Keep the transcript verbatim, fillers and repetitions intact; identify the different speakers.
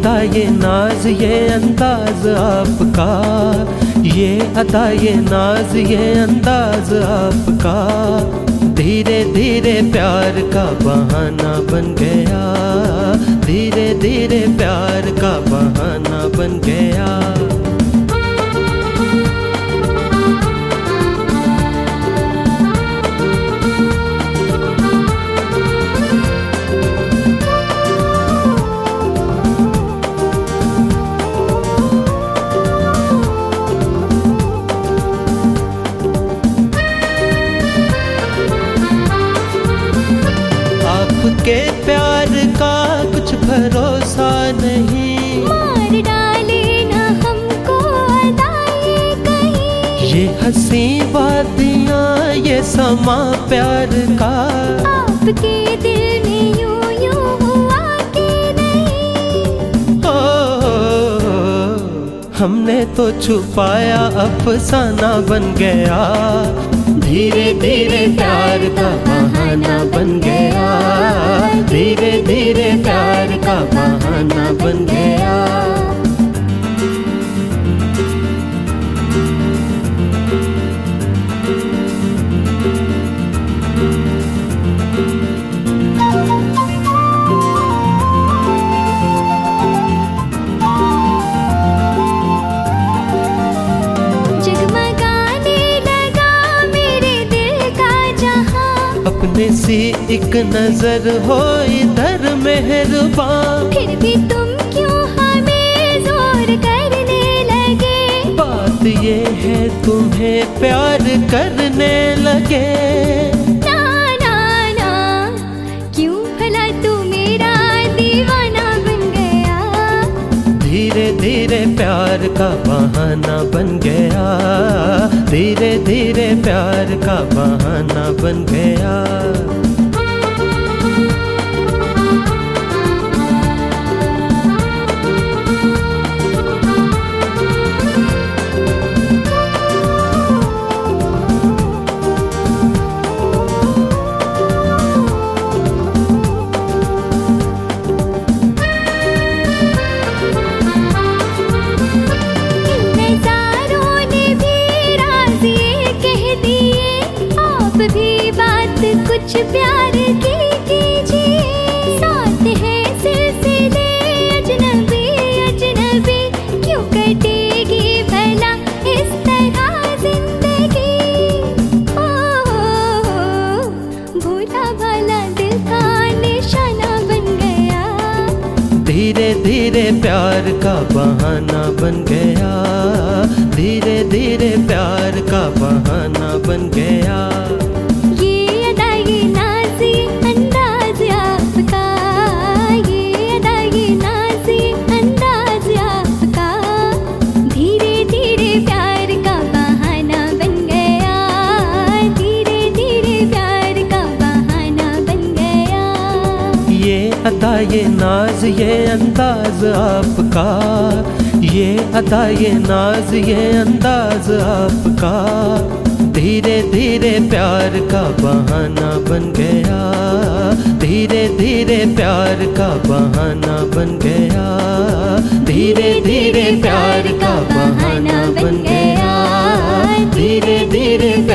Speaker 1: अदा ये नाज ये अंदाज आपका, ये अदा ये नाज ये अंदाज आपका, धीरे धीरे प्यार का बहाना बन गया, धीरे धीरे प्यार का बहाना बन गया। आपके प्यार का कुछ भरोसा नहीं,
Speaker 2: मार डाले ना हमको अदाए कहीं।
Speaker 1: ये हंसी वादियाँ ये समा प्यार का,
Speaker 2: आपके दिल में यूं यूं हुआ कि नहीं।
Speaker 1: ओ, हमने तो छुपाया अफसाना बन गया, धीरे धीरे प्यार का बहाना बन गया, धीरे धीरे प्यार का बहाना बन गया। अपने सी एक नजर हो इधर मेहरबान,
Speaker 2: फिर भी तुम क्यों हमें जोर करने लगे।
Speaker 1: बात ये है तुम्हें प्यार करने लगे।
Speaker 2: ना ना ना क्यों भला तू मेरा दीवाना बन गया,
Speaker 1: धीरे धीरे प्यार का बहाना बन गया, धीरे धीरे प्यार का बहाना बन गया।
Speaker 2: कुछ प्यार की कीजिए, साथ है सिलसिले अजनबी अजनबी, क्यों कटेगी भला इस तरह जिंदगी। ओ, भोला भाला दिल का निशाना बन गया,
Speaker 1: धीरे धीरे प्यार का बहाना बन गया, धीरे धीरे प्यार का बहाना बन गया। अदा ये नाज ये अंदाज आपका, ये अदा ये नाज ये अंदाज आपका, धीरे धीरे प्यार का बहाना बन गया, धीरे धीरे प्यार का बहाना बन गया, धीरे धीरे प्यार का बहाना बन गया, धीरे धीरे